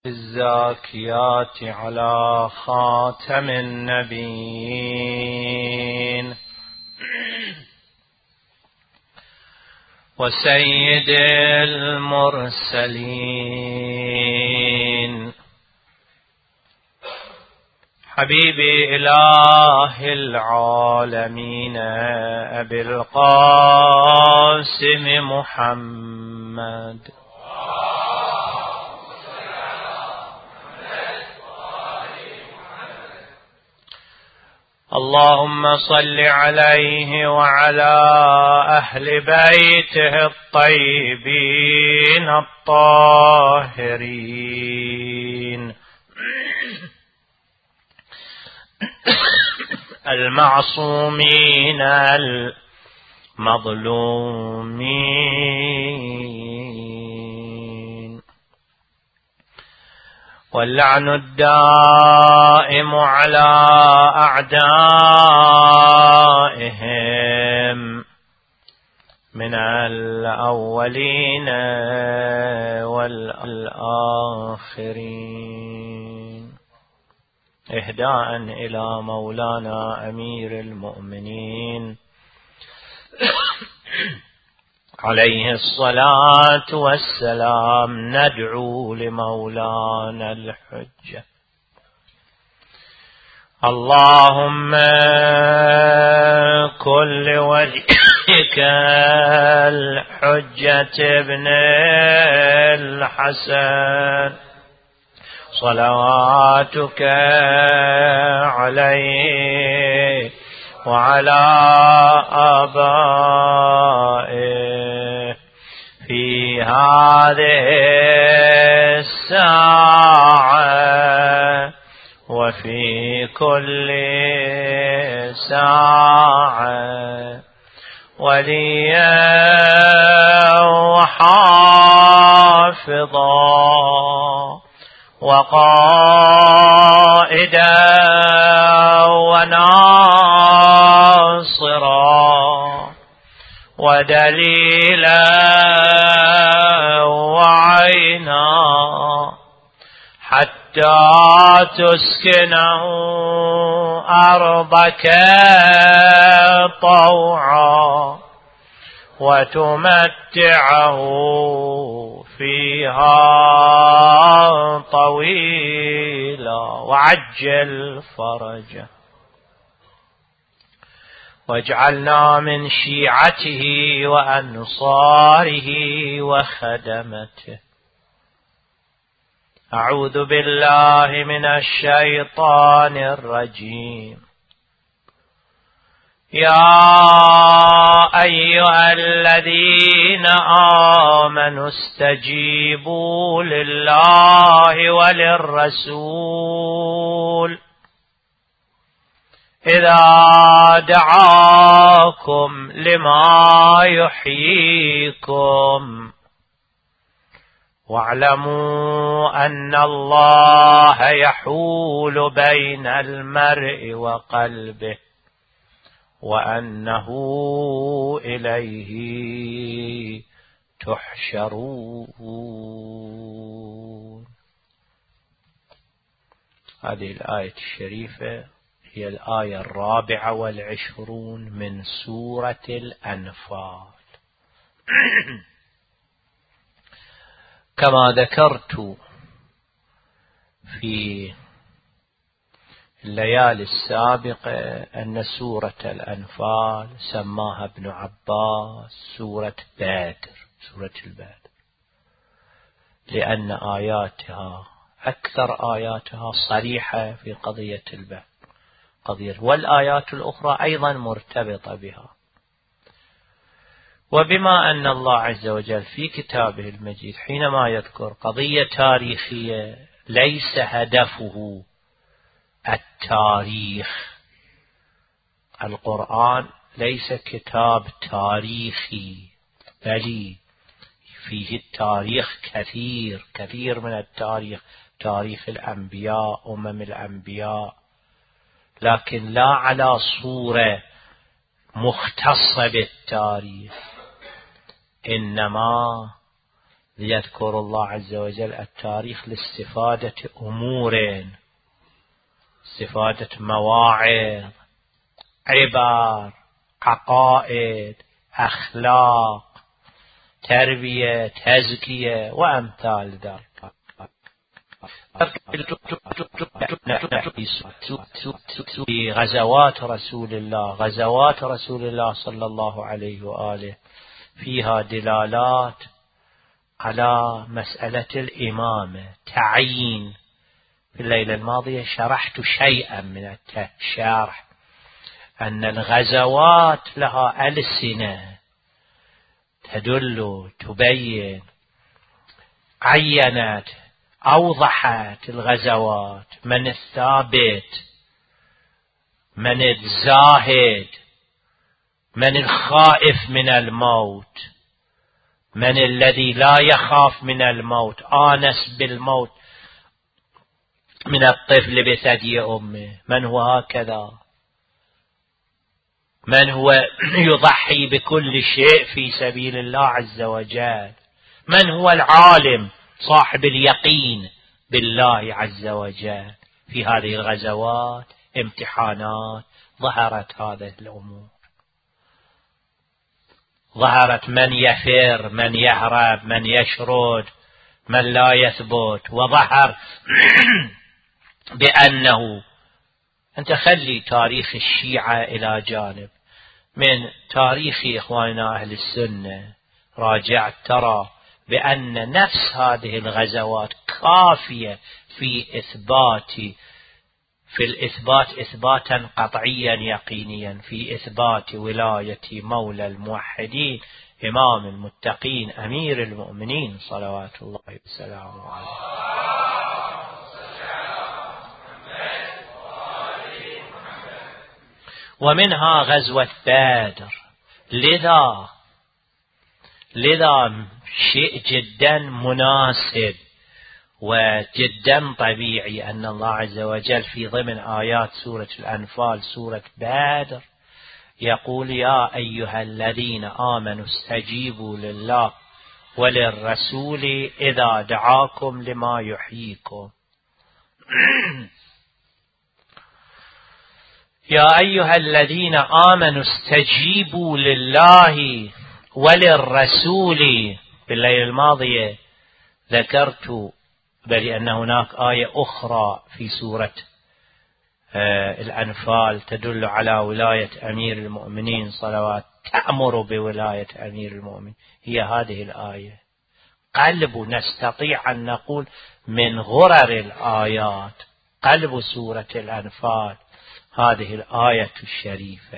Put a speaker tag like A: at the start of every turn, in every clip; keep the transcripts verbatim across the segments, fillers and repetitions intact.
A: الزاكيات على خاتم النبيين وسيد المرسلين حبيبي إله العالمين أبي القاسم محمد اللهم صل عليه وعلى أهل بيته الطيبين الطاهرين المعصومين المظلومين واللعن الدائم على أعدائهم من الأولين والآخرين إهداء إلى مولانا أمير المؤمنين عليه الصلاة والسلام. ندعو لمولانا الحجة. اللهم كن لوليك الحجة ابن الحسن صلواتك عليه وعلى آبائه في هذه الساعة وفي كل ساعة وليا وحافظا وقائدا وناصرا ودليلا وعينا حتى تسكنه أرضك طوعا وتمتعه فيها طويلا وعجل فرجه واجعلنا من شيعته وأنصاره وخدمته. أعوذ بالله من الشيطان الرجيم. يا أيها الذين آمنوا استجيبوا لله وللرسول إذا دعاكم لما يحييكم واعلموا أن الله يحول بين المرء وقلبه وأنه إليه تحشرون. هذه الآية الشريفة هي الآية الرابعة والعشرون من سورة الأنفال. كما ذكرت في الليالي السابقة أن سورة الأنفال سماها ابن عباس سورة بدر، سورة البدر، لأن آياتها أكثر آياتها صريحة في قضية البدر قضية، والآيات الأخرى أيضا مرتبطة بها. وبما أن الله عز وجل في كتابه المجيد حينما يذكر قضية تاريخية ليس هدفه التاريخ، القرآن ليس كتاب تاريخي بل فيه التاريخ كثير كثير من التاريخ، تاريخ الأنبياء أمم الأنبياء، لكن لا على صورة مختصة بالتاريخ، إنما ليذكر الله عز وجل التاريخ لاستفادة أمور، استفادة مواعظ، عبر، عقائد، أخلاق، تربية، تزكية وأمثال ذلك. في غزوات رسول الله غزوات رسول الله صلى الله عليه وآله فيها دلالات على مسألة الإمامة، تعيين. في الليلة الماضية شرحت شيئا من الشرح أن الغزوات لها ألسنة تدل، تبين، عينت، أوضحت الغزوات من الثابت، من الزاهد، من الخائف من الموت، من الذي لا يخاف من الموت، آنس بالموت من الطفل بثدي أمه، من هو هكذا، من هو يضحي بكل شيء في سبيل الله عز وجل، من هو العالم صاحب اليقين بالله عز وجل. في هذه الغزوات امتحانات ظهرت هذه الأمور، ظهرت من يفر، من يهرب، من يشرد، من لا يثبت، وظهر بأنه أنت خلي تاريخ الشيعة إلى جانب، من تاريخ إخواننا أهل السنة راجعت ترى بأن نفس هذه الغزوات كافية في إثبات في الإثبات إثباتا قطعيا يقينيا في إثبات ولاية مولى الموحدين إمام المتقين أمير المؤمنين صلوات الله وسلامه عليه. ومنها غزوة بدر. لذا لذا شيء جدا مناسب وجدا طبيعي أن الله عز وجل في ضمن آيات سورة الأنفال سورة بدر يقول: يا أيها الذين آمنوا استجيبوا لله وللرسول إذا دعاكم لما يحييكم. يا أيها الذين آمنوا استجيبوا لله وللرسول. في الليلة الماضية ذكرت بل أن هناك آية أخرى في سورة الأنفال تدل على ولاية أمير المؤمنين صلوات، تأمر بولاية أمير المؤمنين، هي هذه الآية. قلب نستطيع أن نقول من غرر الآيات قلب سورة الأنفال هذه الآية الشريفة،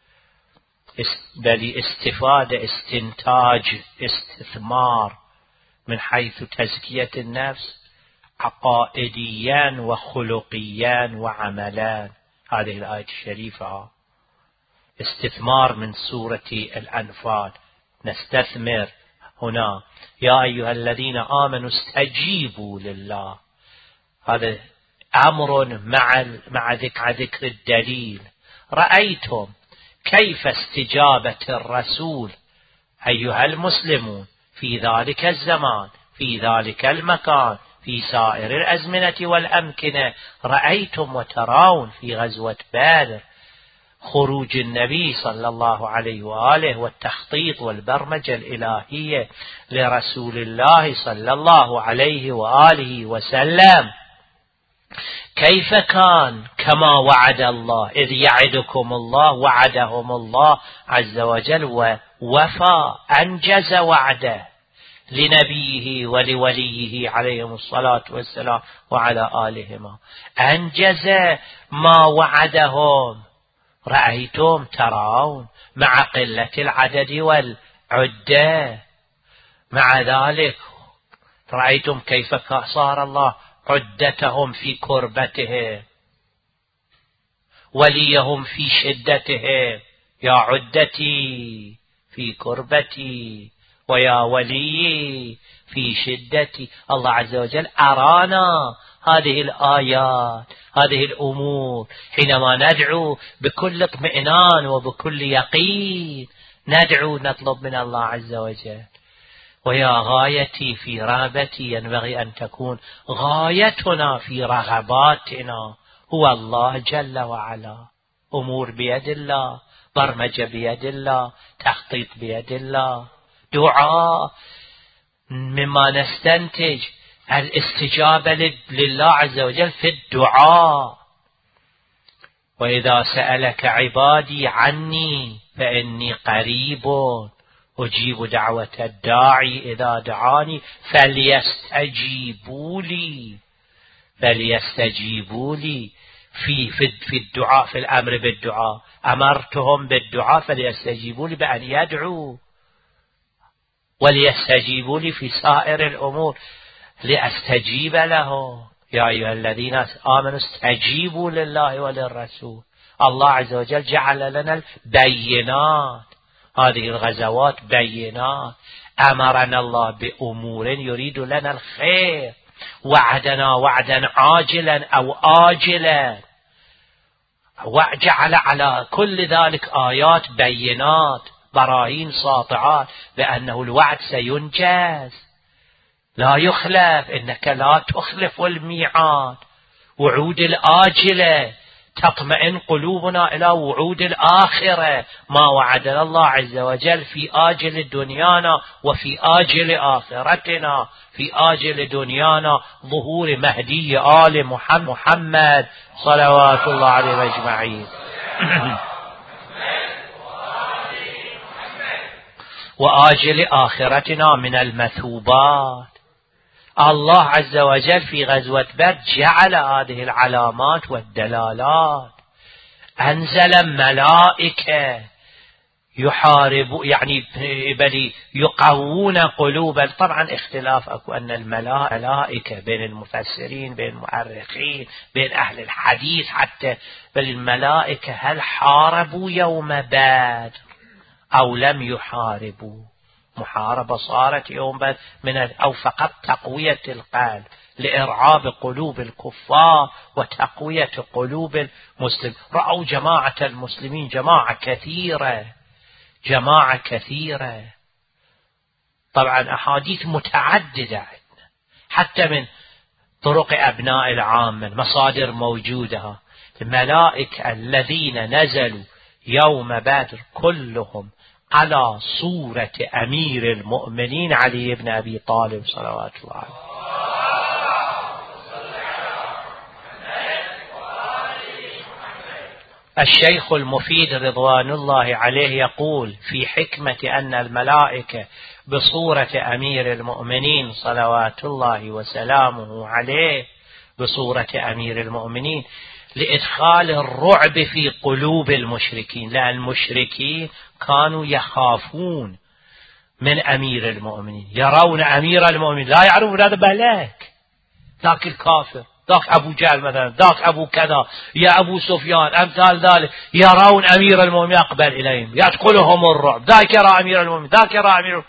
A: بل استفادة، استنتاج، استثمار من حيث تزكية النفس عقائديا وخلقيا وعملا. هذه الآية الشريفة استثمار من سورة الأنفال. نستثمر هنا يا أيها الذين آمنوا استجيبوا لله، هذا أمر مع مع ذكر الدليل. رأيتم كيف استجابة الرسول أيها المسلمون في ذلك الزمان في ذلك المكان في سائر الأزمنة والأمكنة. رأيتم وترون في غزوة بدر خروج النبي صلى الله عليه وآله والتخطيط والبرمجة الإلهية لرسول الله صلى الله عليه وآله وسلم، كيف كان كما وعد الله، إذ يعدكم الله وعدهم الله عز وجل ووفى أنجز وعده لنبيه ولوليه عليهم الصلاة والسلام وعلى آلهما، أنجز ما وعدهم. رأيتم ترون مع قلة العدد والعدة، مع ذلك رأيتم كيف صار الله عدتهم في كربتهم، وليهم في شدتهم. يا عدتي في كربتي ويا ولي في شدتي. الله عز وجل أرانا هذه الآيات، هذه الأمور حينما ندعو بكل اطمئنان وبكل يقين، ندعو نطلب من الله عز وجل. ويا غايتي في رغبتي ينبغي أن تكون غايتنا في رغباتنا هو الله جل وعلا. أمور بيد الله، برمجة بيد الله، تخطيط بيد الله. دعاء مما نستنتج الاستجابة لله عز وجل في الدعاء. وإذا سألك عبادي عني فإني قريب أجيب دعوة الداعي إذا دعاني فليستجيبوا لي فليستجيبوا لي في في الدعاء، في الأمر بالدعاء أمرتهم بالدعاء فليستجيبوا لي بأن يدعوا، وليستجيبوا لي في سائر الأمور لأستجيب له. يا أيها الذين آمنوا استجيبوا لله وللرسول. الله عز وجل جعل لنا البينات، هذه الغزوات بينات. أمرنا الله بأمور يريد لنا الخير، وعدنا وعدا عاجلا أو آجلا، وجعل على كل ذلك آيات بينات براهين ساطعات بأنه الوعد سينجز لا يخلف، إنك لا تخلف الميعاد. وعود الآجلة تطمئن قلوبنا إلى وعود الآخرة، ما وعدنا الله عز وجل في آجل دنيانا وفي آجل آخرتنا. في آجل دنيانا ظهور مهدي آل محمد صلوات الله عليه أجمعين، وآجل آخرتنا من المثوبات. الله عز وجل في غزوة بدر جعل هذه العلامات والدلالات، أنزل ملائكة يحارب يعني بل يقوون قلوبا. طبعا اختلاف أكو أن الملائكة بين المفسرين، بين المؤرخين، بين أهل الحديث حتى، بل الملائكة هل حاربوا يوم بدر أو لم يحاربوا؟ محاربة صارت يوم بدر من أو فقط تقوية القلب لإرعاب قلوب الكفار وتقوية قلوب المسلمين. رأوا جماعة المسلمين جماعة كثيرة جماعة كثيرة. طبعا أحاديث متعددة عندنا حتى من طرق أبناء العامة، مصادر موجودة. الملائكة الذين نزلوا يوم بدر كلهم على صورة أمير المؤمنين علي بن أبي طالب صلوات الله عليه. الشيخ المفيد رضوان الله عليه يقول في حكمة أن الملائكة بصورة أمير المؤمنين صلوات الله وسلامه عليه، بصورة أمير المؤمنين لإدخال الرعب في قلوب المشركين، لأن المشركين كانوا يخافون من أمير المؤمنين، يرون أمير المؤمنين لا يعرفون هذا ملاك، ذاك الكافر، ذاك أبو جهل مثلا، ذاك أبو كذا، يا أبو سفيان، أمثال ذلك، يرون أمير المؤمنين أقبل إليهم يدخلهم الرعب، ذاك يرى أمير المؤمنين، ذاك يرى أمير المؤمنين.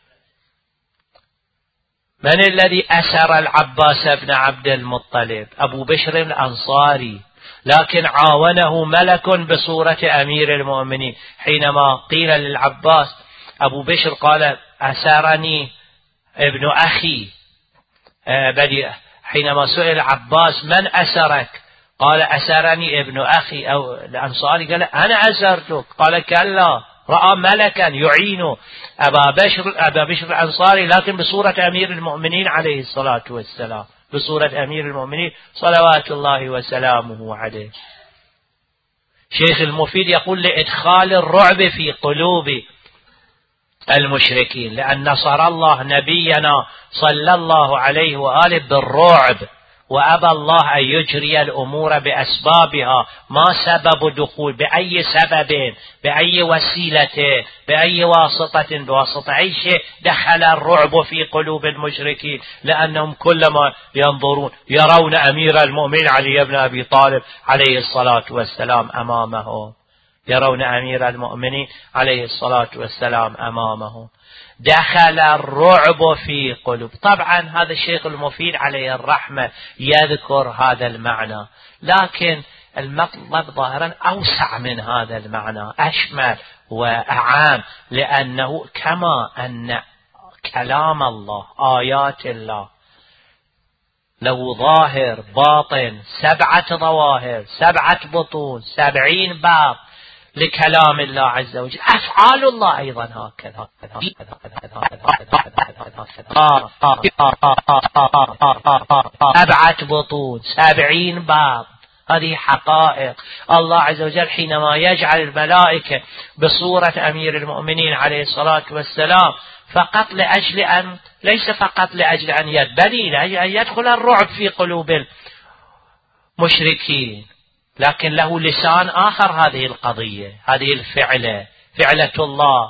A: من الذي أسر العباس بن عبد المطلب؟ أبو بشر الأنصاري، لكن عاونه ملك بصورة أمير المؤمنين. حينما قيل للعباس، أبو بشر قال أسرني ابن أخي، بل حينما سئل العباس من أسرك قال أسرني ابن أخي، أو الأنصاري قال أنا أسرتك، قال كلا، رأى ملكا يعين أبا بشر أبا بشر الأنصاري لكن بصورة أمير المؤمنين عليه الصلاة والسلام، بصورة أمير المؤمنين صلوات الله وسلامه عليه. شيخ المفيد يقول لإدخال الرعب في قلوب المشركين، لأن نصر الله نبينا صلى الله عليه وآله بالرعب، وأبى الله أن يجري الأمور بأسبابها، ما سبب دخول بأي سبب بأي وسيلة بأي واسطة بواسطة أي شيء دخل الرعب في قلوب المشركين، لأنهم كلما ينظرون يرون أمير المؤمنين علي بن أبي طالب عليه الصلاة والسلام أمامهم، يرون أمير المؤمنين عليه الصلاة والسلام أمامهم، دخل الرعب في قلوب. طبعا هذا الشيخ المفيد عليه الرحمة يذكر هذا المعنى، لكن المطلب ظاهرا أوسع من هذا المعنى، أشمل وأعام، لأنه كما أن كلام الله، آيات الله، له ظاهر باطن، سبعة ظواهر، سبعة بطون، سبعين باب لكلام الله عز وجل. أفعال الله أيضا هكذا، سبعة بطون، سبعين باب، هذه حقائق. الله عز وجل حينما يجعل الملائكة بصورة أمير المؤمنين عليه الصلاة والسلام فقط لأجل أن، ليس فقط لأجل أن يدبلي، لأجل أن يدخل الرعب في قلوب المشركين، لكن له لسان آخر. هذه القضية، هذه الفعلة، فعلة الله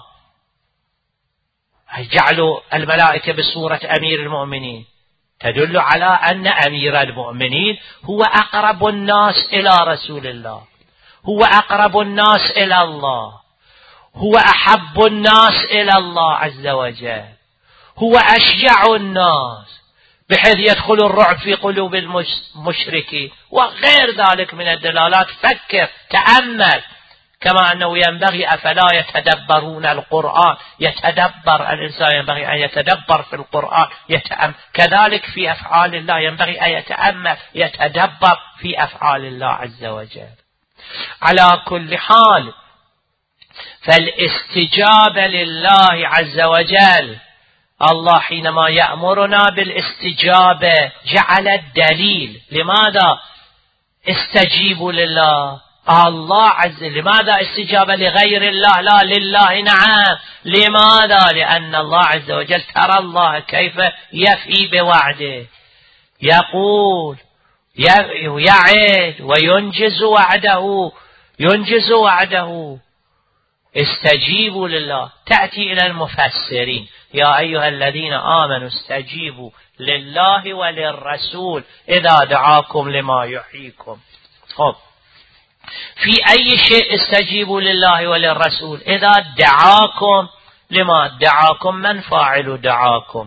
A: جعلوا الملائكة بصورة أمير المؤمنين تدل على أن أمير المؤمنين هو أقرب الناس إلى رسول الله، هو أقرب الناس إلى الله، هو أحب الناس إلى الله عز وجل، هو أشجع الناس، بحيث يدخل الرعب في قلوب المشركين وغير ذلك من الدلالات. فكر، تأمل، كما أنه ينبغي أفلا يتدبرون القرآن، يتدبر الإنسان، ينبغي أن يتدبر في القرآن، يتأمل. كذلك في أفعال الله ينبغي أن يتأمل، يتدبر في أفعال الله عز وجل. على كل حال، فالاستجابة لله عز وجل، الله حينما يأمرنا بالاستجابة جعل الدليل. لماذا استجيبوا لله؟ الله عز وجل. لماذا استجابة لغير الله لا لله؟ نعم. لماذا؟ لأن الله عز وجل ترى الله كيف يفي بوعده، يقول يعد وينجز وعده، ينجز وعده. استجيبوا لله. تأتي إلى المفسرين: يا أيها الذين آمنوا استجيبوا لله وللرسول إذا دعاكم لما يحييكم. خب، في أي شيء استجيبوا لله وللرسول؟ إذا دعاكم لما دعاكم. من فاعل دعاكم؟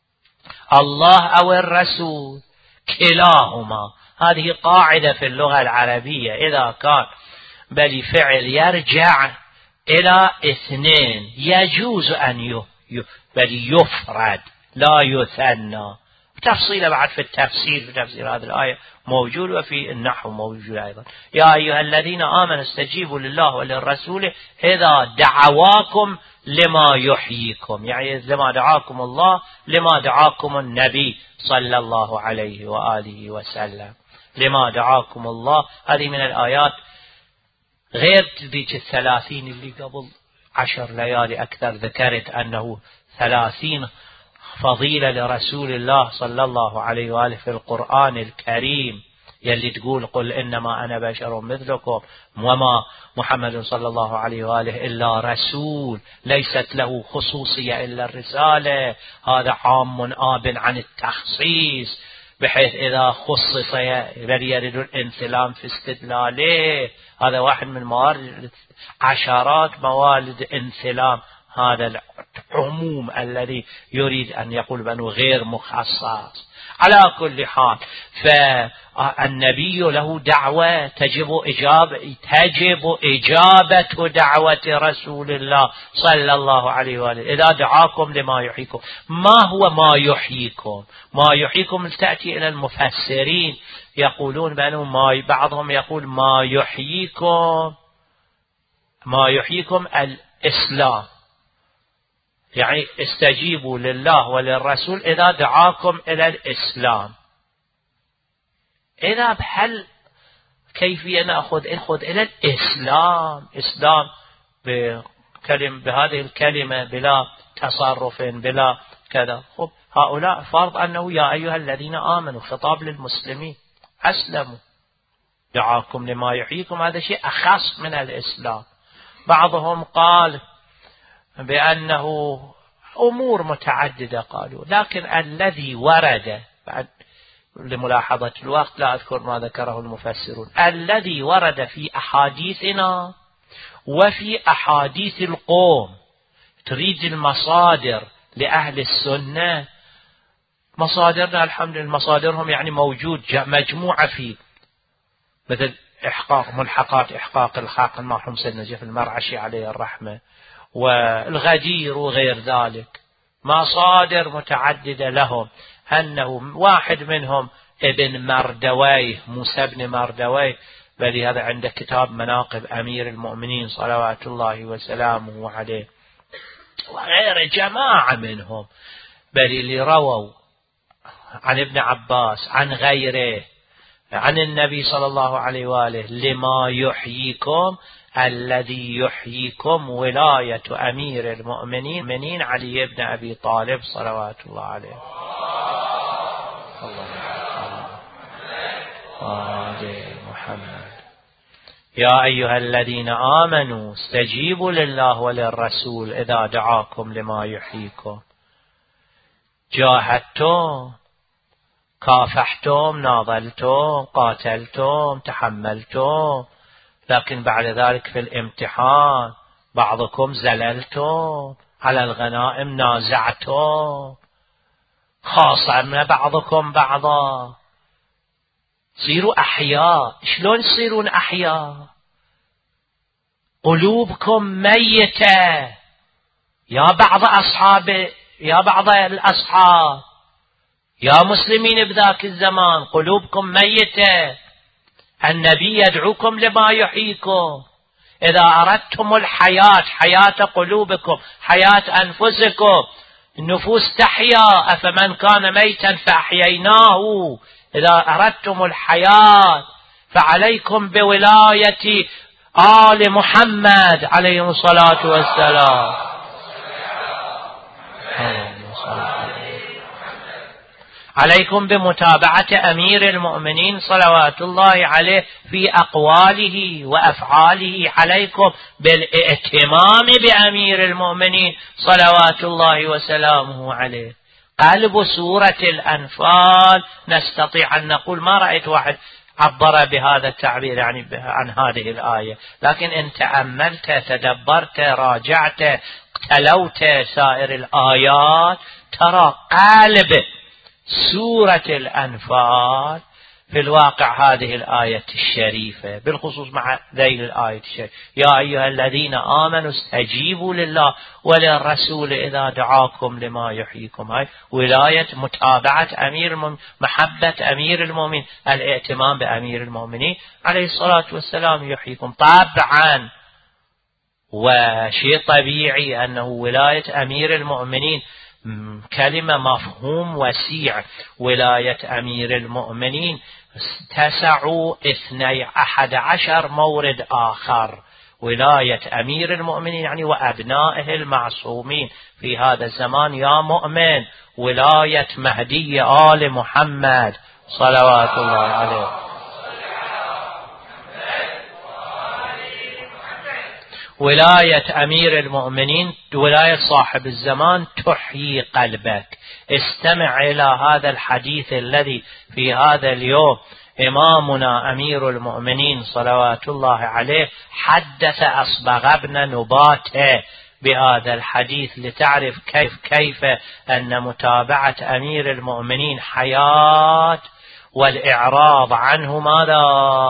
A: الله أو الرسول؟ كلاهما. هذه قاعدة في اللغة العربية، إذا كان بل فعل يرجع إلى اثنين يجوز أن ي... ي... بل يفرد لا يثنى. تفصيل بعد في التفسير، في تفسير هذه الآية موجود، وفي النحو موجود أيضا. يا أيها الذين آمنوا استجيبوا لله وللرسول إذا دعواكم لما يحييكم، يعني لما دعاكم الله، لما دعاكم النبي صلى الله عليه وآله وسلم، لما دعاكم الله. هذه من الآيات غير ذيك الثلاثين اللي قبل عشر ليالي أكثر ذكرت أنه ثلاثين فضيلة لرسول الله صلى الله عليه وآله في القرآن الكريم، يلي تقول قل إنما أنا بشر مثلكم وما محمد صلى الله عليه وآله إلا رسول، ليست له خصوصية إلا الرسالة. هذا عام آب عن التخصيص، بحيث إذا خصص بل يرد الانثلام في استدلاله. هذا واحد من موارد عشرات موارد انثلام، هذا العموم الذي يريد أن يقول بأنه غير مخصص. على كل حال، فالنبي له دعوة تجب إجابة تجب إجابة دعوة رسول الله صلى الله عليه وآله إذا دعاكم لما يحييكم. ما هو ما يحييكم؟ ما يحييكم تأتي إلى المفسرين يقولون بأنه ما، بعضهم يقول ما يحييكم، ما يحييكم الإسلام، يعني استجيبوا لله وللرسول إذا دعاكم إلى الإسلام. إذا بحل كيفية نأخذ نأخذ إلى الإسلام، إسلام بكلمة، بهذه الكلمة بلا تصرف بلا كذا. خب، هؤلاء فرض أنه يا أيها الذين آمنوا، خطاب للمسلمين أسلموا، دعاكم لما يحييكم، هذا شيء أخص من الإسلام. بعضهم قال بأنه أمور متعددة قالوا، لكن الذي ورد بعد لملاحظة الوقت لا أذكر ما ذكره المفسرون، الذي ورد في أحاديثنا وفي أحاديث القوم. تريد المصادر لأهل السنة، مصادرنا الحمد لله مصادرهم يعني موجود مجموعة في مثل إحقاق ملحقات إحقاق الحاق المرحوم سيدنا جف المرعشي عليه الرحمة، والغدير وغير ذلك، مصادر متعددة لهم أنه واحد منهم ابن مردويه، موسى بن مردويه، بل هذا عند كتاب مناقب أمير المؤمنين صلوات الله وسلامه عليه، وغير جماعة منهم، بل اللي رووا عن ابن عباس عن غيره عن النبي صلى الله عليه وآله لما يحييكم الذي يحييكم ولاية أمير المؤمنين علي بن أبي طالب صلوات الله عليه. آل محمد. يا أيها الذين آمنوا استجيبوا لله وللرسول إذا دعاكم لما يحييكم. جاهدتم، كافحتم، ناضلتم، قاتلتم، تحملتم، لكن بعد ذلك في الامتحان بعضكم زللتم، على الغنائم نازعتم، خاصمنا بعضكم بعضا. صيروا أحياء. شلون تصيرون أحياء؟ قلوبكم ميتة يا بعض أصحاب يا بعض الأصحاب يا مسلمين بذاك الزمان، قلوبكم ميتة. النبي يدعوكم لما يحييكم. إذا أردتم الحياة، حياة قلوبكم، حياة أنفسكم، النفوس تحيا، أفمن كان ميتا فأحييناه. إذا أردتم الحياة فعليكم بولاية آل محمد عليه الصلاة والسلام. عليكم بمتابعة أمير المؤمنين صلوات الله عليه في أقواله وأفعاله. عليكم بالائتمام بأمير المؤمنين صلوات الله وسلامه عليه. قلب سورة الأنفال نستطيع أن نقول ما رأيت واحد عبر بهذا التعبير يعني عن هذه الآية، لكن إن تأملت، تدبرت، راجعت، تلوت سائر الآيات، ترى قلب سورة الأنفال في الواقع هذه الآية الشريفة، بالخصوص مع ذيل الآية الشريفة: يا أيها الذين آمنوا استجيبوا لله وللرسول إذا دعاكم لما يحييكم. هاي ولاية متابعة أمير المؤمنين، محبة أمير المؤمنين، الاهتمام بأمير المؤمنين عليه الصلاة والسلام يحييكم. طبعا وشيء طبيعي أنه ولاية أمير المؤمنين كلمة مفهوم وسيع. ولاية أمير المؤمنين تسع اثني أحد عشر مورد آخر. ولاية أمير المؤمنين يعني وأبنائه المعصومين في هذا الزمان يا مؤمن، ولاية مهدي آل محمد صلوات الله عليه. ولاية أمير المؤمنين، ولاية صاحب الزمان تحيي قلبك. استمع إلى هذا الحديث الذي في هذا اليوم إمامنا أمير المؤمنين صلوات الله عليه حدث أصبغ ابن نباته بهذا الحديث، لتعرف كيف كيف أن متابعة أمير المؤمنين حياة، والإعراض عنه ماذا؟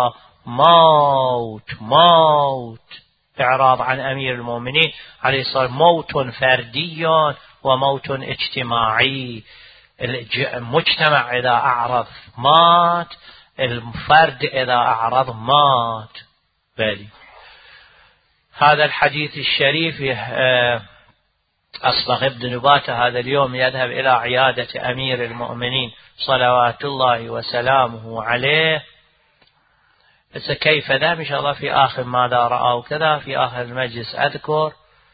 A: موت. موت. إعراض عن أمير المؤمنين عليه الصلاة والسلام موت فردي وموت اجتماعي. المجتمع إذا أعرض مات، الفرد إذا أعرض مات. بلي هذا الحديث الشريف أصبغ ابن نباتة هذا اليوم يذهب إلى عيادة أمير المؤمنين صلوات الله وسلامه عليه. بس كيف ذا إن شاء الله في آخر ماذا رأوا كذا في آخر المجلس أذكر.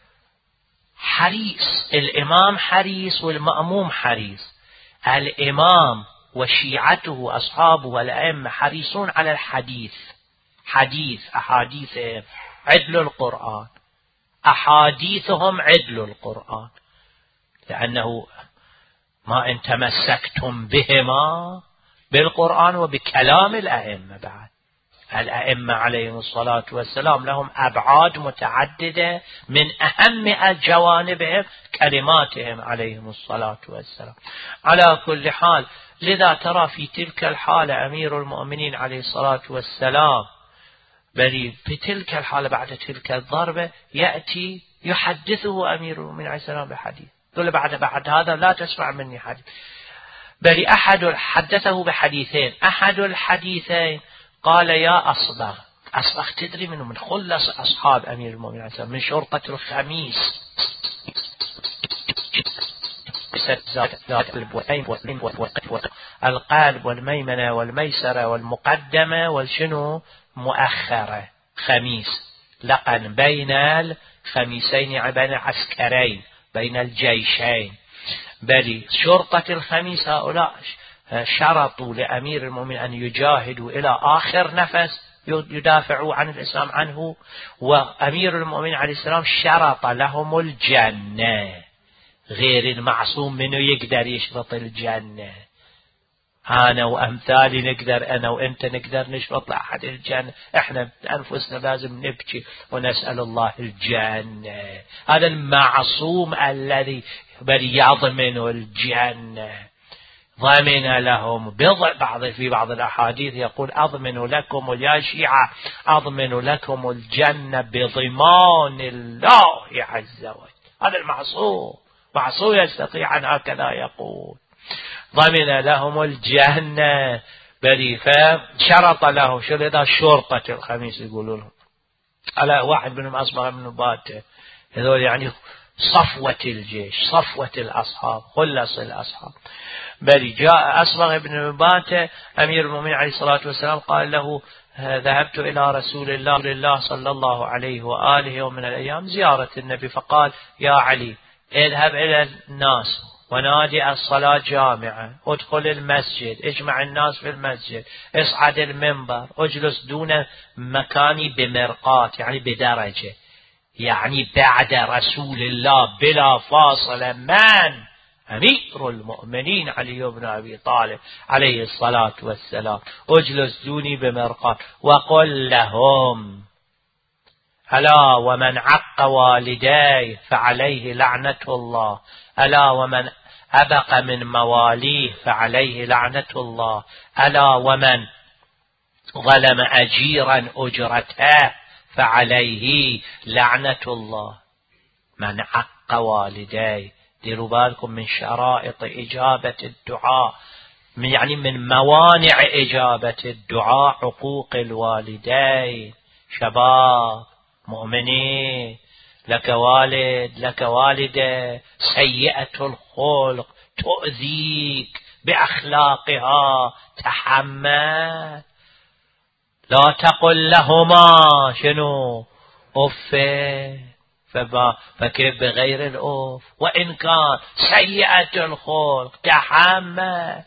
A: حريص الإمام، حريص والمأموم حريص. الإمام وشيعته أصحابه والأئمة حريصون على الحديث، حديث أحاديثهم عدل القرآن، أحاديثهم عدل القرآن، لأنه ما إن تمسكتم بهما بالقرآن وبكلام الأئمة. بعد الأئمة عليهم الصلاة والسلام لهم أبعاد متعددة، من أهم جوانبهم كلماتهم عليهم الصلاة والسلام. على كل حال، لذا ترى في تلك الحالة أمير المؤمنين عليه الصلاة والسلام بل في تلك الحالة بعد تلك الضربة يأتي يحدثه أمير المؤمنين عليه السلام بحديث. قل بعد بعد هذا لا تسمع مني حديث. بل أحد حدثه بحديثين. أحد الحديثين قال يا أصبغ. أصبغ تدري منه؟ من خلص أصحاب أمير المؤمنين من شرطة الخميس، القلب والميمنة والميسرة والمقدمة والشنو مؤخرة. خميس لقن بين الخميسين، يعني بين العسكرين، بين الجيشين. بل شرطة الخميس هؤلاء شرطوا لأمير المؤمنين أن يجاهدوا إلى آخر نفس يدافعوا عن الإسلام عنه، وأمير المؤمنين عليه السلام شرط لهم الجنة. غير المعصوم منه يقدر يشرط الجنة. أنا وأمثالي نقدر، أنا وأنت نقدر نشرط لأحد الجنة. إحنا أنفسنا لازم نبكي ونسأل الله الجنة. هذا المعصوم الذي بل يضمن الجنة. ضمن لهم بضع بعض في بعض الأحاديث يقول أضمن لكم يا شيعة أضمن لكم الجنة بضمان الله عز وجل. هذا المعصوم، معصوم يستطيع أن هكذا يقول. ضمن لهم الجنة بل فشرط له شو إذا شرطة الخميس يقولون لهم على واحد منهم أصبغ من باته. هذول يعني صفوة الجيش، صفوة الأصحاب، خلص الأصحاب. بل جاء أصبغ بن باته أمير المؤمنين عليه الصلاة والسلام قال له ذهبت إلى رسول الله, الله صلى الله عليه وآله ومن الأيام زيارة النبي، فقال يا علي اذهب إلى الناس ونادي الصلاة جامعة، ادخل المسجد، اجمع الناس في المسجد، اصعد المنبر، اجلس دون مكاني بمرقات يعني بدرجة، يعني بعد رسول الله بلا فاصلة من؟ أمير المؤمنين علي بن أبي طالب عليه الصلاة والسلام. اجلس دوني بمرقات وقل لهم ألا ومن عق والديه فعليه لعنة الله، ألا ومن أبق من مواليه فعليه لعنة الله، ألا ومن ظلم أجيرا أجرته فعليه لعنة الله. من عق والديه، ديروا بالكم من شرائط إجابة الدعاء، من يعني من موانع إجابة الدعاء عقوق الوالدين. شباب مؤمنين، لك والد لك والدة سيئة الخلق تؤذيك بأخلاقها، تحمل. لا تقل لهما شنو أف، فكيف بغير الأف؟ وإن كان سيئة الخلق تحمل.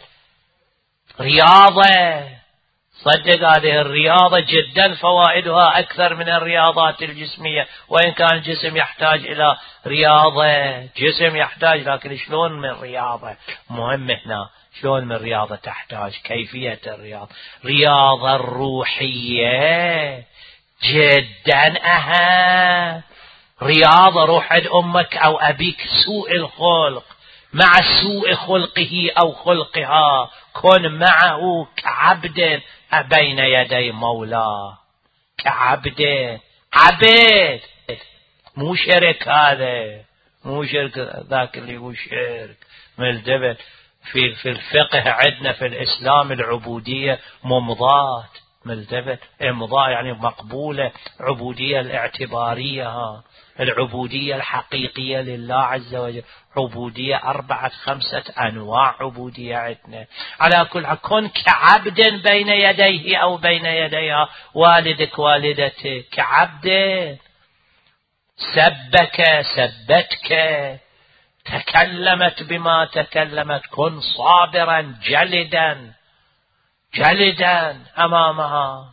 A: رياضة، صدق هذه الرياضة جدا فوائدها أكثر من الرياضات الجسمية، وإن كان الجسم يحتاج إلى رياضة، جسم يحتاج، لكن شلون من رياضة مهم هنا، شلون من رياضة تحتاج كيفية الرياضة. رياضة الروحية جدا أهم. رياضة روح عند أمك أو أبيك سوء الخلق، مع سوء خلقه أو خلقها كن معه كعبد بين يدي مولاه، كعبد، عبد مو شرك، هذا مو شرك ذاك اللي هو شرك ملتبت. في في الفقه عندنا في الإسلام العبودية ممضات، ملتبت امضاء يعني مقبولة. عبودية الاعتبارية، ها العبودية الحقيقية لله عز وجل عبودية أربعة خمسة أنواع عبودية عندنا. على كل حال كن كعبد بين يديه أو بين يديها، والدك والدتك كعبد، سبك سبتك، تكلمت بما تكلمت، كن صابرا جلدا جلدا أمامها.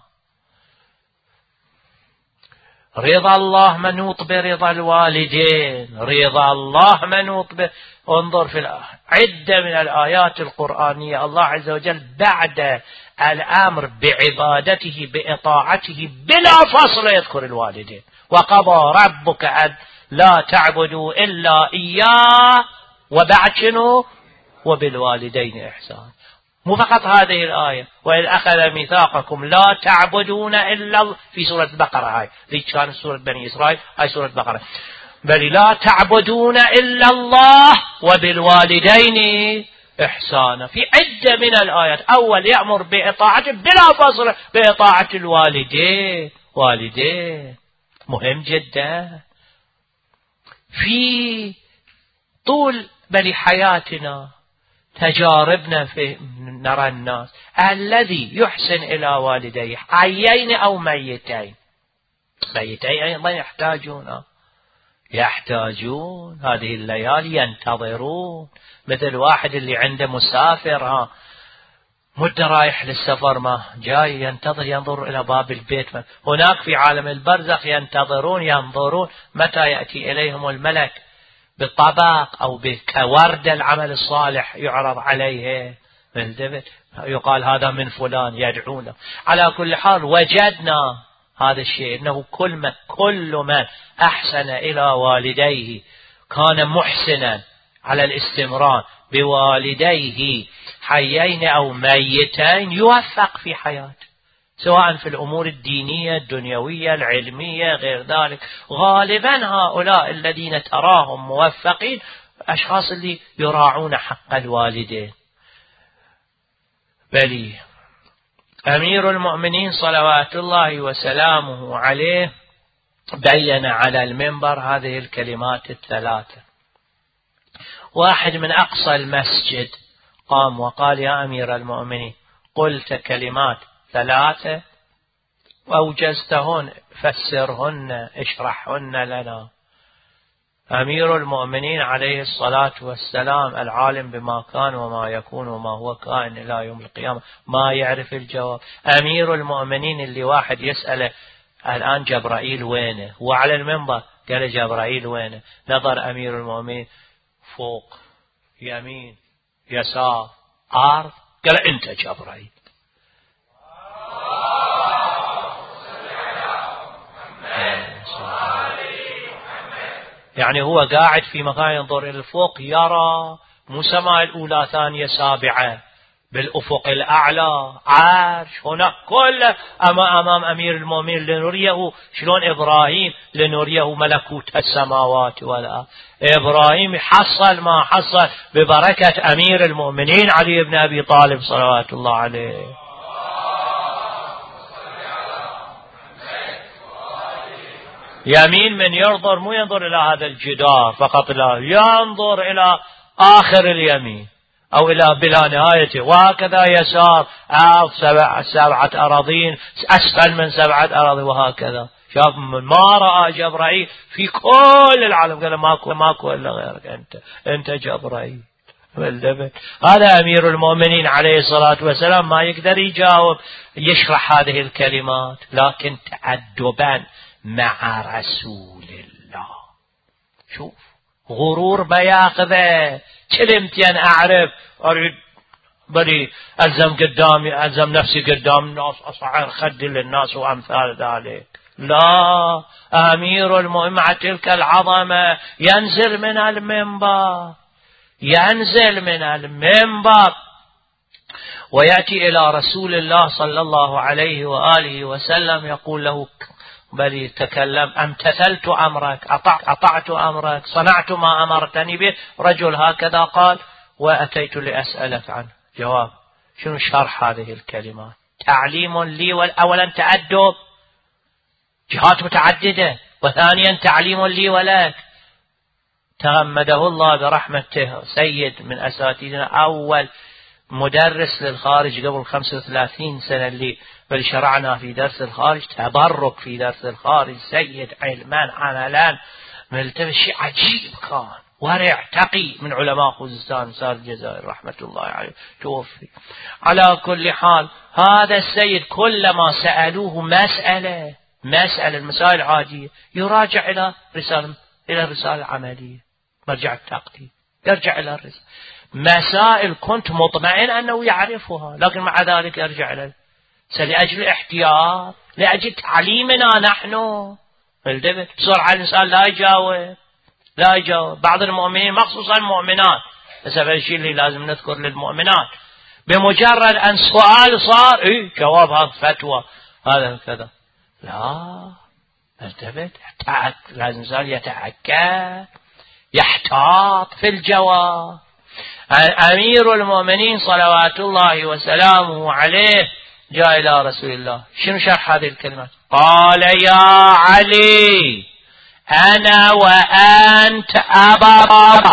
A: رضا الله منوط برضا الوالدين، رضا الله منوط ب... انظر في عدة من الآيات القرآنية الله عز وجل بعد الأمر بعبادته بإطاعته بلا فصل يذكر الوالدين. وقضى ربك أن لا تعبدوا إلا إياه وبعد شنو وبالوالدين إحسان. مو فقط هذه الآية، وإذ أخذ ميثاقكم لا تعبدون إلا في سورة البقرة، هاي ذي كانت سورة بني إسرائيل، هاي سورة البقرة. بل لا تعبدون إلا الله وبالوالدين إحسانا. في عدة من الآيات أول يأمر بإطاعته بلا فصل بإطاعة الوالدين. والدين مهم جدا. في طول بل حياتنا تجاربنا في نرى الناس الذي يحسن إلى والديه حيين أو ميتين. ميتين أيضا يحتاجون يحتاجون هذه الليالي ينتظرون، مثل واحد اللي عنده مسافر ها مدة رايح للسفر ما جاي ينتظر ينظر إلى باب البيت. هناك في عالم البرزخ ينتظرون ينظرون متى يأتي إليهم الملك بالطبق أو بكورد العمل الصالح يعرض عليه، يقال هذا من فلان يدعونه. على كل حال وجدنا هذا الشيء أنه كل من, كل من أحسن إلى والديه كان محسنا على الاستمرار بوالديه حيين أو ميتين يوفق في حياته، سواء في الأمور الدينية الدنيوية العلمية غير ذلك. غالبا هؤلاء الذين تراهم موفقين أشخاص اللي يراعون حق الوالدين. بل أمير المؤمنين صلوات الله وسلامه عليه بين على المنبر هذه الكلمات الثلاثة. واحد من أقصى المسجد قام وقال: يا أمير المؤمنين، قلت كلمات ثلاثة وأوجزتهن، فسرهن، اشرحهن لنا. أمير المؤمنين عليه الصلاة والسلام العالم بما كان وما يكون وما هو كائن إلى يوم القيامة ما يعرف الجواب. أمير المؤمنين اللي واحد يسأله الآن جبرائيل وينه، وعلى المنبر قال جبرائيل وينه، نظر أمير المؤمنين فوق يمين يسار أرض قال أنت جبرائيل. يعني هو قاعد في مكان ينظر إلى الفوق يرى مو سماء الأولى ثانية سابعة، بالأفق الأعلى عرش هناك كله أما أمام أمير المؤمنين لنريه شلون إبراهيم لنريه ملكوت السماوات والأرض. إبراهيم حصل ما حصل ببركة أمير المؤمنين علي بن أبي طالب صلوات الله عليه. يمين من ينظر مو ينظر إلى هذا الجدار فقط، لا ينظر إلى آخر اليمين أو إلى بلا نهايته، وهكذا يسار أو سبع سبعة أراضين أسفل من سبعة أراضين وهكذا. شاف ما رأى جبرائيل في كل العالم قال ماكو ماكو إلا غيرك أنت أنت جبرائيل. هذا أمير المؤمنين عليه الصلاة والسلام ما يقدر يجاوب يشرح هذه الكلمات، لكن تأدبا مع رسول الله. شوف غرور بياخذه كلمتين أعرف أريد بلي ألزم قدامي ألزم نفسي قدام الناس أصعر خدي للناس وأمثال ذلك. لا، أمير المؤمنين مع تلك العظمة ينزل من المنبر ينزل من المنبر ويأتي إلى رسول الله صلى الله عليه وآله وسلم يقول له: بل تكلم، امتثلت أمرك، أطعت أمرك، صنعت ما أمرتني به. رجل هكذا قال وأتيت لأسألك عنه. جواب: شنو شرح هذه الكلمات؟ تعليم لي، أولا تأدب جهات متعددة، وثانيا تعليم لي ولك. تغمده الله برحمته، سيد من أساتذتنا، أول مدرس للخارج قبل خمسة وثلاثين سنة اللي بل شرعنا في درس الخارج، تبرك في درس الخارج، سيد علما عملا ملتف، شيء عجيب كان، ورع تقي من علماء خوزستان سار الجزائر رحمة الله عليه، توفي. على كل حال هذا السيد كلما سألوه مسألة مسألة المسائل عادية يراجع إلى رسالة إلى الرسالة العملية، مرجع التقديم يرجع إلى الرسالة. مسائل كنت مطمئن أنه يعرفها، لكن مع ذلك يرجع إلى لأجل احتياط، لأجل تعليمنا نحن. بسرعة الإنسان لا يجاوب لا يجاوب بعض المؤمنين مخصوصا المؤمنات، بس هذا الشيء اللي لازم نذكر للمؤمنات، بمجرد أن سؤال صار إيه جواب هذا فتوى هذا كذا. لا، التفت، الإنسان يتأكد يحتاط في الجواب. أمير المؤمنين صلوات الله وسلامه عليه جاء إلى رسول الله، شنو شرح هذه الكلمات؟ قال يا علي أنا وأنت أبا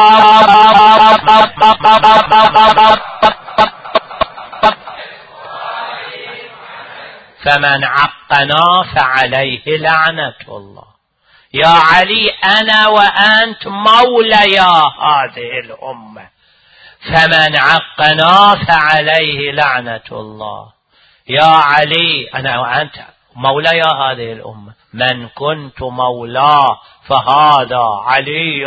A: فمن عقنا فعليه لعنة الله. يا علي أنا وأنت موليا هذه الأمة، فمن عقنا فعليه لعنة الله. يا علي أنا وأنت موليا هذه الأمة، من كنت مولاه فهذا علي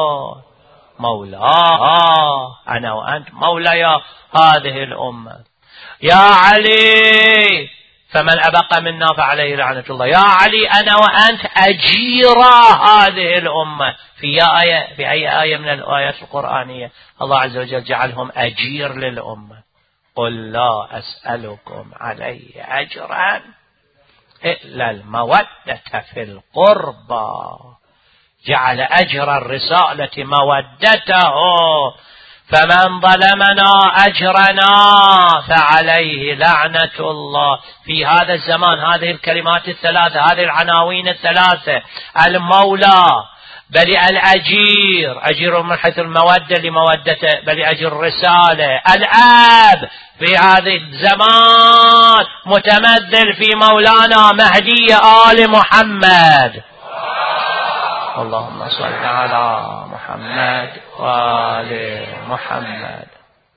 A: مولاه، أنا وأنت موليا هذه الأمة. يا علي فمن أبق منا فعليه لعنة الله. يا علي أنا وأنت أجيرا هذه الأمة. في آية في أي آية من الآيات القرآنية الله عز وجل جعلهم أجير للأمة؟ قل لا أسألكم عليه أجرا إلا المودة في القربى. جعل أجر الرسالة مودته، فمن ظلمنا أجرنا فعليه لعنة الله. في هذا الزمان هذه الكلمات الثلاثة، هذه العناوين الثلاثة، المولى بل الأجير، أجير من حيث المودة لمودته بل أجر الرسالة. الآب في هذا الزمان متمثل في مولانا مهدي آل محمد. اللهم صل على محمد وآل محمد.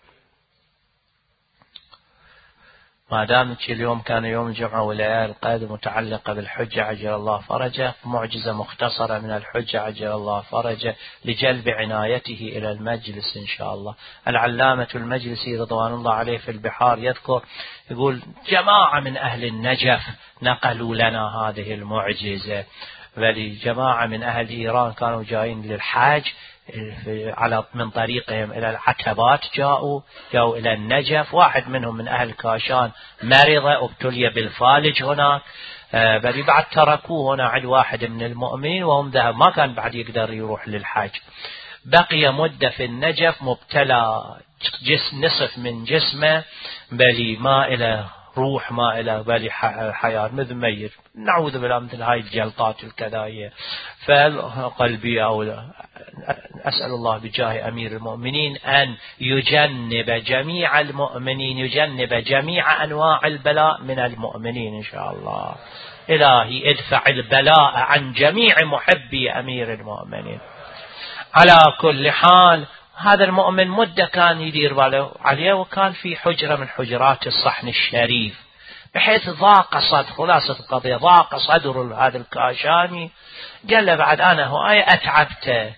A: ما دامت اليوم كان يوم الجمعة والليالي القادمة متعلقة بالحجة عجل الله فرجه، معجزة مختصرة من الحجة عجل الله فرجه لجلب عنايته إلى المجلس إن شاء الله. العلامة المجلسي رضوان الله عليه في البحار يذكر يقول جماعة من أهل النجف نقلوا لنا هذه المعجزة، بل جماعة من أهل إيران كانوا جايين للحاج على من طريقهم إلى العتبات، جاءوا جاءوا إلى النجف. واحد منهم من أهل كاشان مرض ابتلي بالفالج هناك، بل بعد تركوه هنا عند واحد من المؤمنين وهم ذهب، ما كان بعد يقدر يروح للحاج. بقي مدة في النجف مبتلى جسم نصف من جسمه، بل ما إلى روح ما إلى بالي حياة مثل ميت، نعوذ بالله مثل هاي الجلطات الكذاية. فقلبي أولى أسأل الله بجاه أمير المؤمنين أن يجنب جميع المؤمنين، يجنب جميع أنواع البلاء من المؤمنين إن شاء الله. إلهي ادفع البلاء عن جميع محبي أمير المؤمنين. على كل حال هذا المؤمن مدة كان يدير باله عليه، وكان في حجرة من حجرات الصحن الشريف، بحيث ضاق صدر، خلاصة القضية ضاق صدر هذا الكاشاني. قال له بعد أنا هو آية أتعبتك،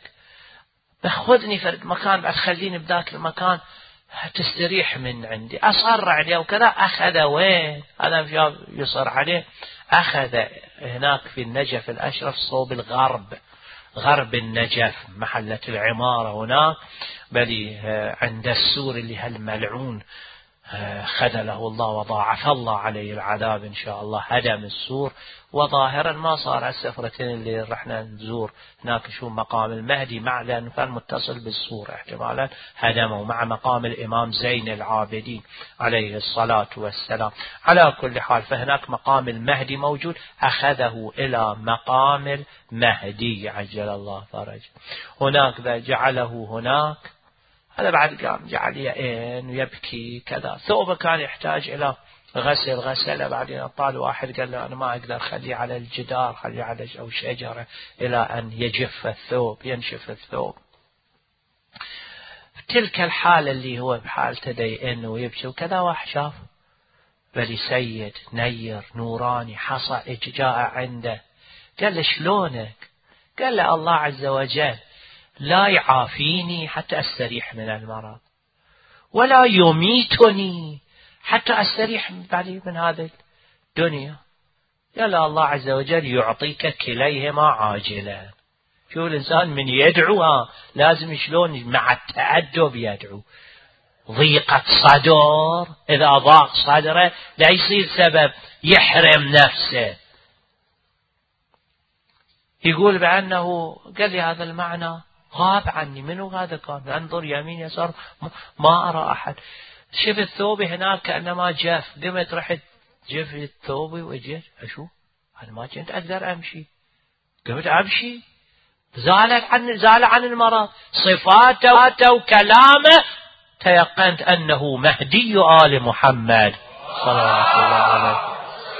A: بخذني في مكان بعد خليني بذاك المكان تستريح من عندي. أصر عليه وكذا، أخذ وين هذا مش يصر عليه، أخذ هناك في النجف الأشرف صوب الغرب، غرب النجف محلة العمارة هناك، بل عند السور اللي هالملعون خذله الله وضاعف الله عليه العذاب إن شاء الله. هدم السور، وظاهرا ما صار السفرتين اللي رحنا نزور هناك شو مقام المهدي، مع لأنه كان متصل بالسور احتمالا هدمه مع مقام الإمام زين العابدين عليه الصلاة والسلام. على كل حال فهناك مقام المهدي موجود، أخذه إلى مقام المهدي عجل الله فرج. هناك ذا جعله هناك، هذا بعد قام جعل يئن ويبكي كذا. ثوبه كان يحتاج إلى غسل، غسله بعدين طال واحد قال له أنا ما أقدر، خليه على الجدار، خليه على أو شجرة إلى أن يجف الثوب، ينشف الثوب. تلك الحالة اللي هو بحال تدين ويبكي وكذا، واحد شاف بل سيد نير نوراني حصى إججاء عنده، قال له شلونك؟ قال له الله عز وجل لا يعافيني حتى أستريح من المرض، ولا يميتني حتى أستريح بعدي من هذا الدنيا. يلا الله عز وجل يعطيك كليهما عاجلا. شو الإنسان من يدعوها لازم شلون مع التأدب يدعو. ضيقة صدر، إذا ضاق صدره لا يصير سبب يحرم نفسه. يقول بأنه قال لي هذا المعنى غاب عني. منو هذا كان؟ انظر يمين يسار ما أرى أحد. شفت ثوبي هناك كأنما جاف، قمت رحت جفت ثوبي وجيت أشوف أنا ما كنت أقدر أمشي، قمت أمشي. زالت عن زال عن المرض، صفاته وكلامه تيقنت أنه مهدي آل محمد صلوات الله عليه.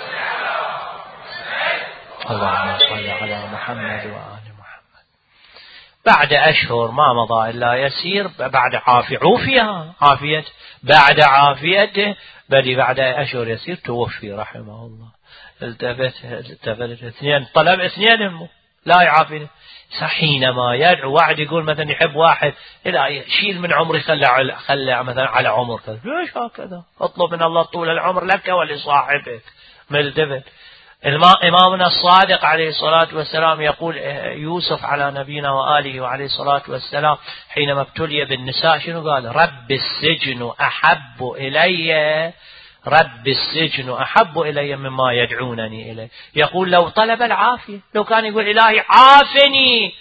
A: اللهم صل على محمد وآل محمد. بعد أشهر ما مضى إلا يسير، بعد عافية عوفيها عافية بعد عافيته بل بعد أشهر يسير توفي رحمه الله. التفت التفت اثنين طلب اثنين همه لا يعافي. حينما يدعو واحد يقول مثلا يحب واحد، لا شيل من عمري خلى خلى مثلا على عمر كذا، ليش هكذا؟ اطلب من الله طول العمر لك ولصاحبك. ملتفت إمامنا الصادق عليه الصلاة والسلام يقول يوسف على نبينا وآله وعليه الصلاة والسلام حينما ابتلي بالنساء شنو قال؟ رب السجن أحب إلي رب السجن أحب إلي مما يدعونني إليه. يقول لو طلب العافية، لو كان يقول إلهي عافني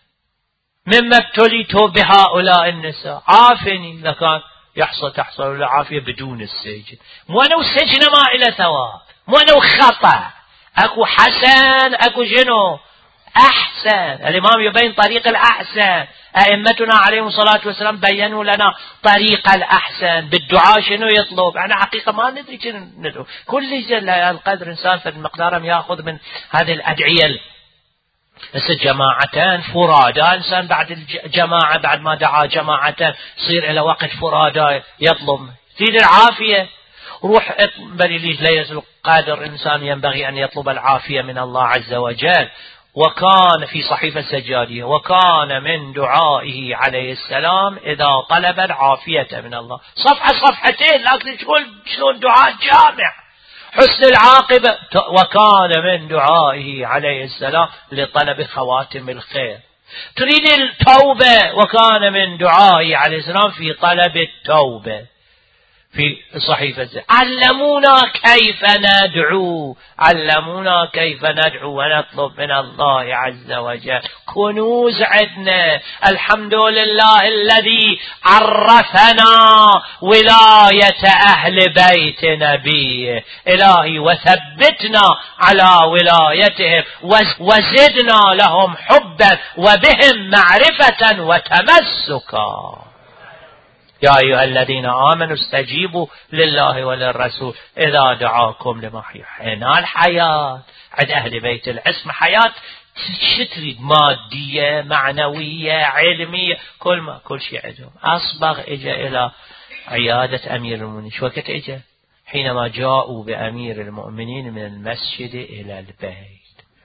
A: مما ابتليت بهؤلاء النساء عافني، لكان يحصل تحصل العافية بدون السجن. مو أنه السجن ما إلى ثواب، مو أنه خطأ، أكو حسن أكو جنو أحسن. الإمام يبين طريق الأحسن، أئمتنا عليهم الصلاة والسلام بيّنوا لنا طريق الأحسن. بالدعاء شنو يطلب؟ أنا حقيقة ما ندري شنو ندعو، كل جل القدر إنسان في المقدار يأخذ من هذه الأدعية. بس جماعتان فرادا، إنسان بعد الجماعة بعد ما دعا جماعتان يصير إلى وقت فرادا يطلب تريد العافية. روح بل ليلة القدر إنسان ينبغي أن يطلب العافية من الله عز وجل. وكان في صحيفة السجادية وكان من دعائه عليه السلام إذا طلب العافية من الله صفحة صفحتين، لكن تقول شلون دعاء جامع حسن العاقبة. وكان من دعائه عليه السلام لطلب خواتم الخير. تريد التوبة، وكان من دعائه عليه السلام في طلب التوبة في صحيفة. علمونا كيف ندعو، علمونا كيف ندعو ونطلب من الله عز وجل. كنوز عندنا. الحمد لله الذي عرفنا ولاية أهل بيت نبيه. إلهي وثبتنا على ولايتهم وزدنا لهم حبا وبهم معرفة وتمسكا. يا أيها الذين آمنوا استجيبوا لله وللرسول إذا دعاكم لما يحيينا. الحياة عند أهل بيت العصمة حياة شتريد، مادية معنوية علمية، كل ما كل شيء عندهم. أصبغ إجا إلى عيادة أمير المؤمنين. شو وقت إجا؟ حينما جاءوا بأمير المؤمنين من المسجد إلى البيت.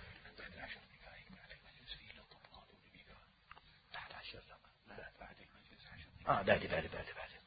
A: آه بالي بالي بالي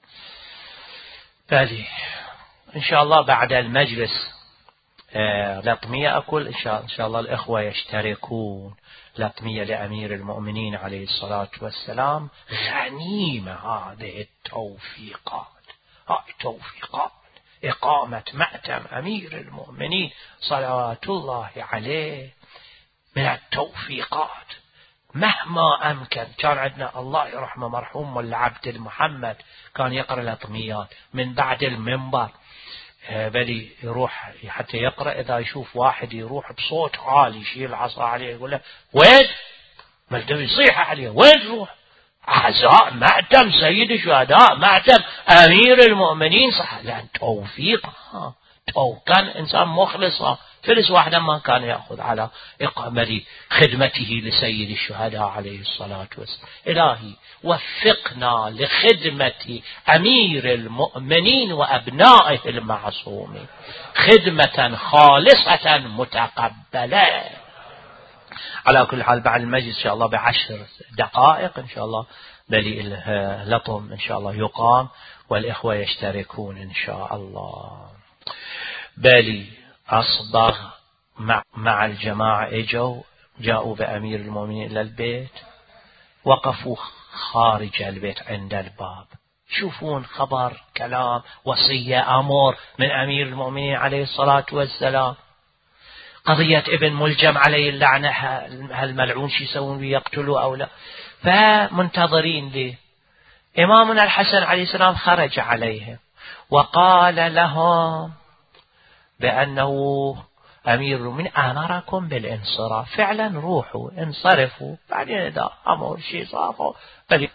A: بالي إن شاء الله بعد المجلس آه لطمية أقول إن شاء, إن شاء الله الإخوة يشتركون لطمية لأمير المؤمنين عليه الصلاة والسلام. غنيمة هذه التوفيقات، هذه التوفيقات إقامة مأتم أمير المؤمنين صلوات الله عليه من التوفيقات مهما أمكن. كان عندنا الله يرحمه مرحوم والعبد المحمد كان يقرأ الأطميات من بعد المنبر، بل يروح حتى يقرأ إذا يشوف واحد يروح بصوت عالي يشيل العصا عليه يقول له وين؟ ملتوي يصيح عليه وين تروح؟ عزاء مأتم سيد الشهداء مأتم أمير المؤمنين صح. لأن توفيق أو كان إنسان مخلص فلس واحدا ما كان يأخذ على إقامة خدمته لسيد الشهداء عليه الصلاة والسلام. إلهي وفقنا لخدمة أمير المؤمنين وأبنائه المعصومين خدمة خالصة متقبلة. على كل حال بعد المجلس إن شاء الله بعشر دقائق إن شاء الله بلي لطم إن شاء الله يقام والإخوة يشتركون إن شاء الله. بلي أصبغ مع, مع الجماعة اجوا جاءوا بأمير المؤمنين إلى البيت، وقفوا خارج البيت عند الباب شوفون خبر كلام وصية أمر من أمير المؤمنين عليه الصلاة والسلام. قضية ابن ملجم عليه اللعنة، هالملعون شو يسوون بيه، يقتلوا أو لا. فمنتظرين ليه. إمامنا الحسن عليه السلام خرج عليهم وقال لهم بأنه أمير المؤمنين أمركم بالانصراف، فعلا روحوا انصرفوا، بعدين إذا أمر شيء صافوا بل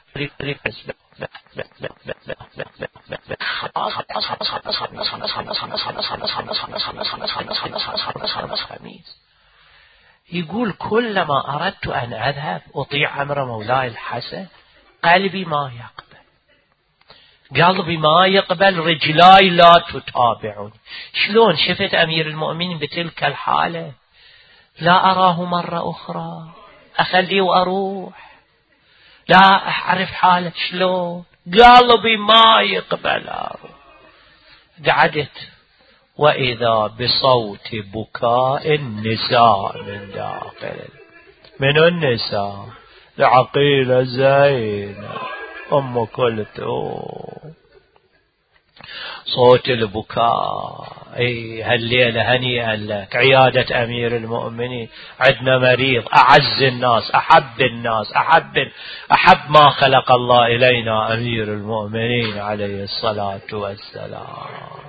A: يقول كلما أردت أن أذهب أطيع أمر مولاي الحسن قلبي ما يقبل، قلبي ما يقبل، رجلاي لا تتابعني. شلون شفت أمير المؤمنين بتلك الحالة؟ لا أراه مرة أخرى، أخليه وأروح، لا أعرف حالة شلون، قلبي ما يقبل أروح. قعدت وإذا بصوت بكاء النساء من داخل. من النساء؟ العقيلة زينب أم كلثوم، صوت البكاء. اي هالليلة هنيئا لك، عيادة أمير المؤمنين، عندنا مريض، أعز الناس، أحب الناس، أحب أحب ما خلق الله إلينا أمير المؤمنين عليه الصلاة والسلام.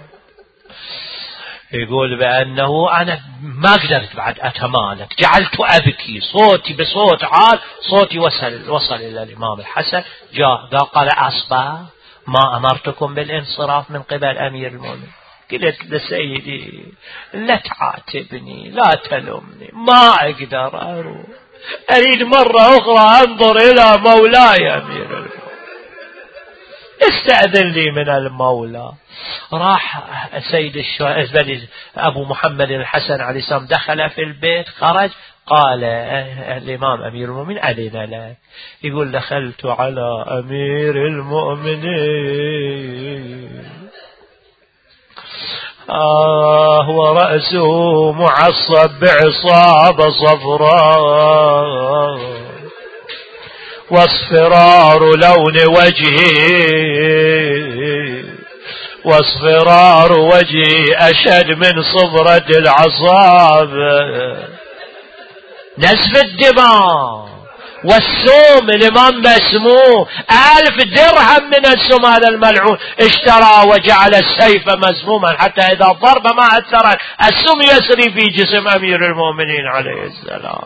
A: يقول بأنه أنا ما قدرت بعد أتمالك، جعلت أبكي، صوتي بصوت عال، صوتي وصل وصل إلى الإمام الحسن، جاء قال أصبح ما أمرتكم بالانصراف من قبل أمير المؤمنين؟ قلت لسيدي لا تعاتبني، لا تلومني، ما أقدر أروح، أريد مرة أخرى أنظر إلى مولاي أمير المؤمنين، استأذن لي من المولى. راح سيد الشهداء أبو محمد الحسن عليه السلام، دخل في البيت، خرج، قال الإمام أمير المؤمنين أذن لك. يقول دخلت على أمير المؤمنين آه ورأسه معصب بعصابة صفراء، واصفرار لون وجهه واصفرار وجهي أشد من صفرة العصابة، نزف الدماء والسوم. الإمام مسموم ألف درهم من السوم، هذا الملعون اشترى وجعل السيف مسموما حتى إذا ضرب ما أثر السوم يسري في جسم أمير المؤمنين عليه السلام.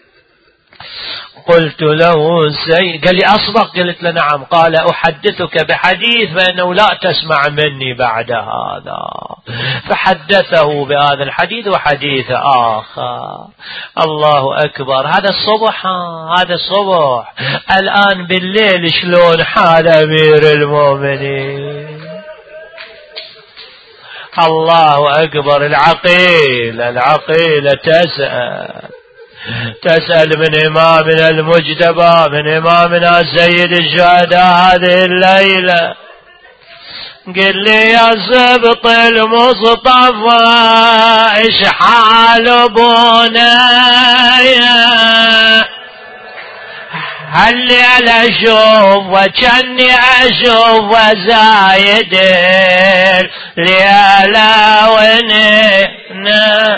A: قلت له سيد، قال لي أصدق؟ قلت له نعم. قال أحدثك بحديث فإنه لا تسمع مني بعد هذا. فحدثه بهذا الحديث وحديث آخر. الله أكبر. هذا الصبح، هذا الصبح. الآن بالليل شلون حال أمير المؤمنين؟ الله أكبر. العقيل العقيلة تسأل تسأل من إمامنا المجتبى، من إمامنا سيد الشهداء هذه الليلة، قل لي يا سبط المصطفى إيش حال بنايا؟ هل أشوف وكني أشوف زايد ليلا وننا.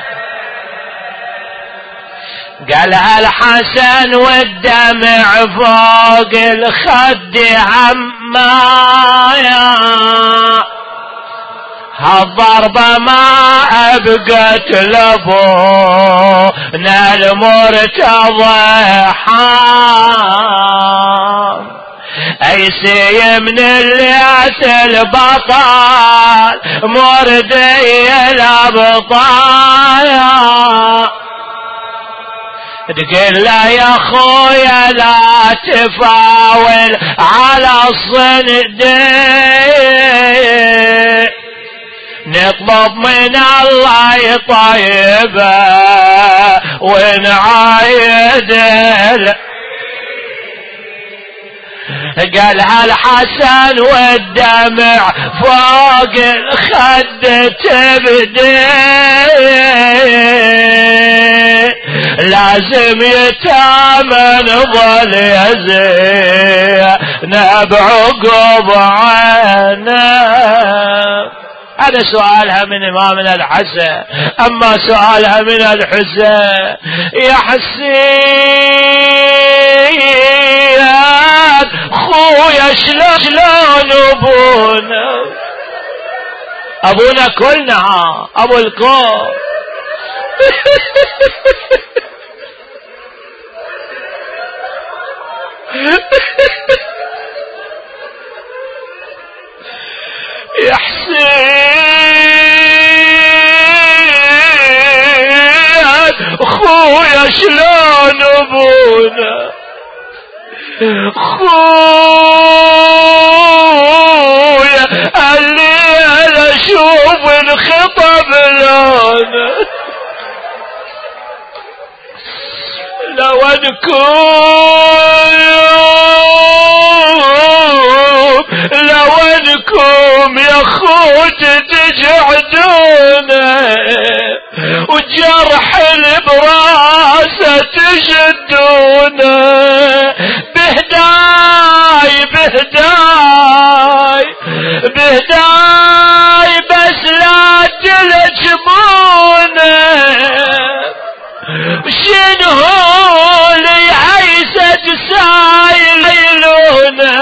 A: قالها الحسن والدمع فوق الخد عمايا، هالضربة ما أبقت لبونا المرتضى حام، أيسي من الليات البطل مردي الأبطال. تقول له يا خويا لا تفاول على الصنديق، نطلب من الله يطيبه ونعايد. قالها الحسن والدمع فوق الخد تبدي، لازم يتامن ظل يزين بعقب عينه. هذا سؤالها من إمامنا الحسن. أما سؤالها من الحسين: يا حسين خويا شلون أبونا؟ أبونا كلنا أبو الكون. يا حسين خويا شلون أبونا؟ خويا الليل أشوف الخطب لونه، لو انكم لو انكم يا خوت تجعدونه، وجرح البراسة تشدونه، بهداي بهداي بهداي بس لا تلجمونه، شنو لي عيسى سايلونه،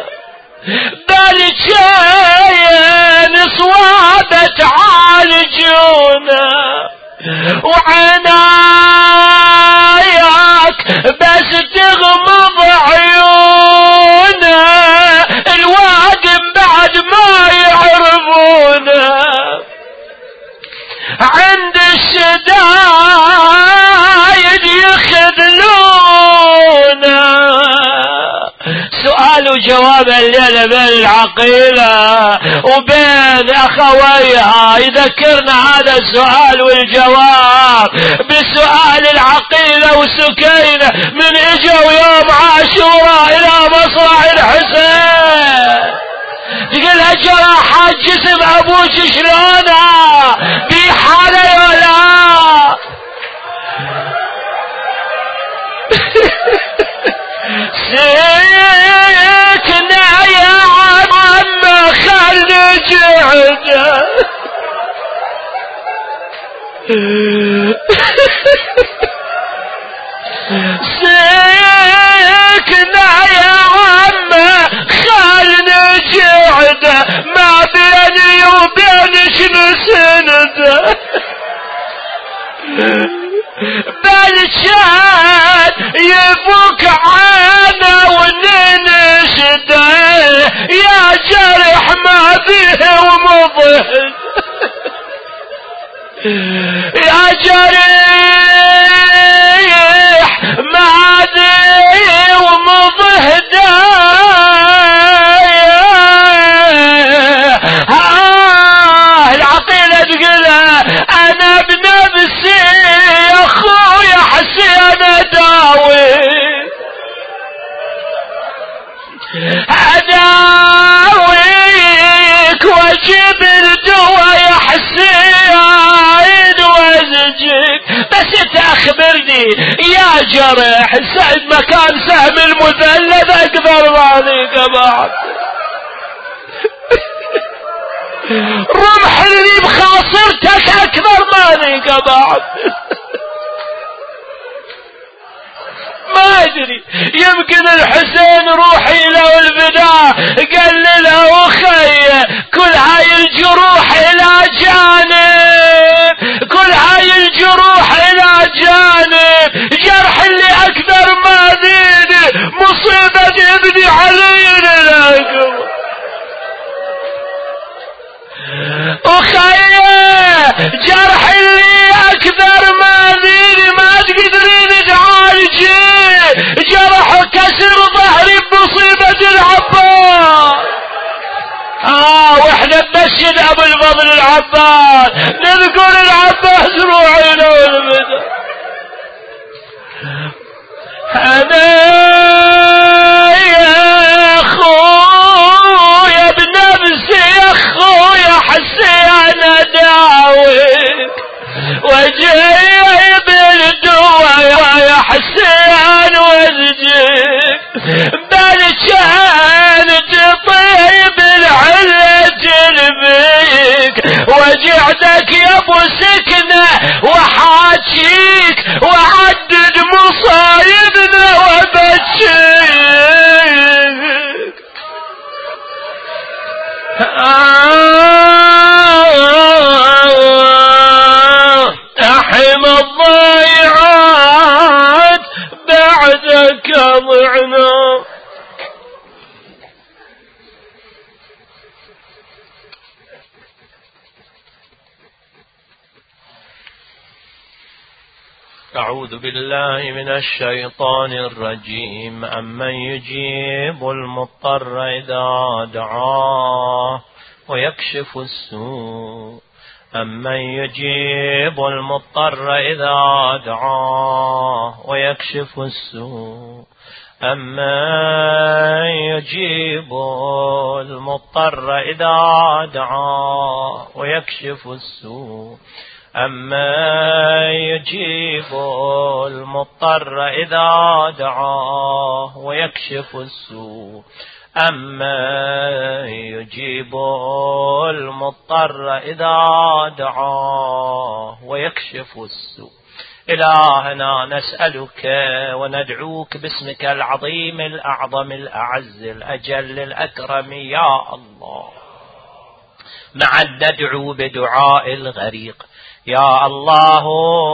A: بالجين صوابت عالجونه، وعناياك بس تغمض عيونه، الواقم بعد ما يعرفونه، عند الشدايد يخذلونه. سؤال وجواب الليلة بين العقيلة وبين أخويها، يذكرنا هذا السؤال والجواب بسؤال العقيلة وسكينة من اجوا يوم عاشوراء إلى مصرع الحسين، تقولها جراحات جسم أبوك شلونه بحالة ولا سكنا يا عم خل جعده، سكنا يا عم خل جعده، ما بيني وبينك نسنده، بالشان يفك عنا وننشده، يا جرح ما فيه ومضهد، يا جريح ما فيه ومضهده، ها العقيلة تقولها انا بنفسي يا خويا حسين اداوي اداويك واجيب الدواء يا حسين وازجك، بس انت اخبرني يا جرح سعد مكان سهم المثلث اكثر مالك بعد، رمح اللي بخاصرتك اكثر مالك بعد. ما ادري يمكن الحسين روحي له الفداء قال له اخي كل هاي الجروح الى جانب، كل هاي الجروح الى جانب، جرح اللي اكثر ما ذيني مصيبة ابني علينا لكم اخي، جرح اللي اكثر ما ذيني ما تقدرين تعالجي، جرح كسر ظهري بمصيبة العباس. اه واحنا نبشر ابو الفضل العباس، نذكر العباس روحي له البدء، انا يا خويا بنفسي يا خويا حسين اداويك، وجايب الدواء يا حسين وازجك، بالشان تطيب العلة بيك، رجعتك يا ابو سكنة وحاجيك وعدد مصايبنا وبشيك. أحم الضيعات بعدك ضعنا. أعوذ بالله من الشيطان الرجيم. أمن يجيب المضطر إذا دعاه ويكشف السوء أمن يجيب المضطر إذا دعاه ويكشف السوء أمن يجيب المضطر إذا دعاه ويكشف السوء أما يجيب المضطر إذا دعاه ويكشف السوء أما يجيب المضطر إذا دعاه ويكشف السوء. إلهنا نسألك وندعوك باسمك العظيم الأعظم الأعز الأجل الأكرم يا الله. معا ندعو بدعاء الغريق. يا الله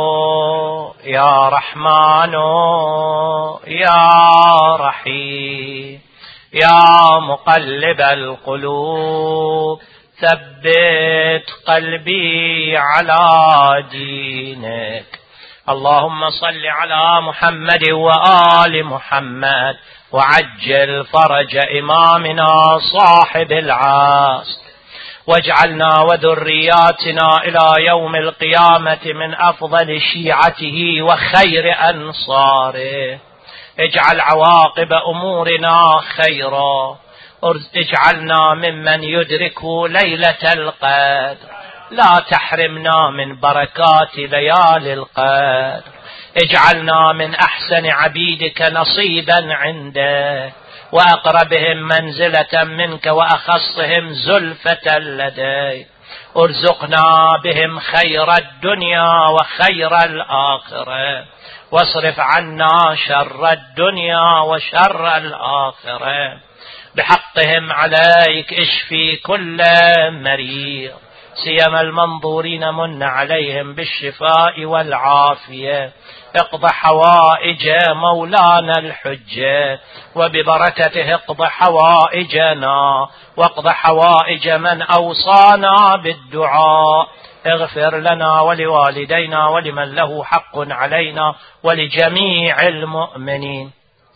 A: يا رحمن يا رحيم يا مقلب القلوب ثبت قلبي على دينك. اللهم صل على محمد وآل محمد وعجل فرج إمامنا صاحب العصر، واجعلنا وذرياتنا إلى يوم القيامة من أفضل شيعته وخير أنصاره. اجعل عواقب أمورنا خيرا، اجعلنا ممن يدرك ليلة القدر، لا تحرمنا من بركات ليالي القدر. اجعلنا من أحسن عبيدك نصيبا عندك وأقربهم منزلة منك وأخصهم زلفة لديك. ارزقنا بهم خير الدنيا وخير الآخرة، واصرف عنا شر الدنيا وشر الآخرة. بحقهم عليك اشفي كل مريض، سيما المنظورين من عليهم بالشفاء والعافية. اقض حوائج مولانا الحجة، وببركته اقض حوائجنا واقض حوائج من أوصانا بالدعاء. اغفر لنا ولوالدينا ولمن له حق علينا ولجميع المؤمنين.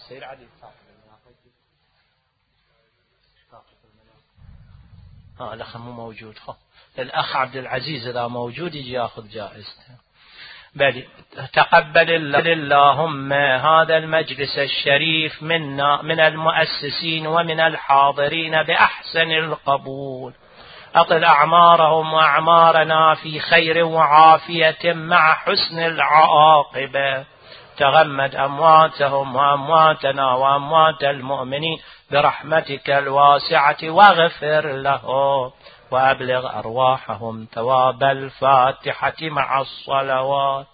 A: ها الأخ مو موجود. الأخ عبد العزيز إذا موجود يجي يأخذ جائزته. بل تقبل اللهم هذا المجلس الشريف منا من المؤسسين ومن الحاضرين بأحسن القبول. أطل أعمارهم وأعمارنا في خير وعافية مع حسن العاقبة. تغمد أمواتهم وأمواتنا وأموات المؤمنين برحمتك الواسعة واغفر لهم، وأبلغ أرواحهم ثواب الفاتحة مع الصلوات.